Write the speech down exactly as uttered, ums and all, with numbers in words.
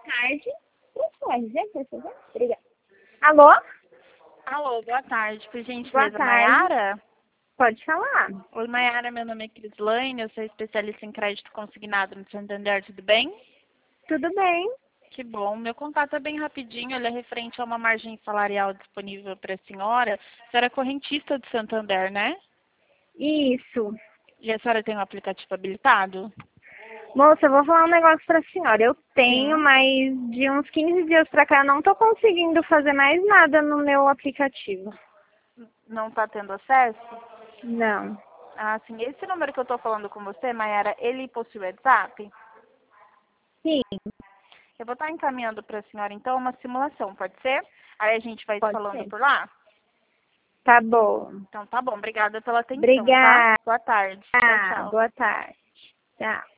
tarde. Isso, R G, por favor. Obrigada. Alô? Alô, boa tarde. Por Boa gentileza, tarde. Maiara? Pode falar. Oi, Maiara, meu nome é Crislaine, eu sou especialista em crédito consignado no Santander, tudo bem? Tudo bem? Que bom. Meu contato é bem rapidinho, ele é referente a uma margem salarial disponível para a senhora. A senhora é correntista do Santander, né? Isso. E a senhora tem um aplicativo habilitado? Moça, eu vou falar um negócio pra senhora. Eu tenho, Sim. mas de uns quinze dias pra cá eu não tô conseguindo fazer mais nada no meu aplicativo. Não está tendo acesso? Não. Ah, sim. Esse número que eu estou falando com você, Maiara, ele possui WhatsApp? Sim, Eu vou estar encaminhando para a senhora, então, uma simulação, pode ser? Aí a gente vai se pode falando ser. por lá? Tá bom. Então tá bom, obrigada pela atenção, tá? Obrigada. Boa tarde. Tchau, tchau. Boa tarde. Tchau.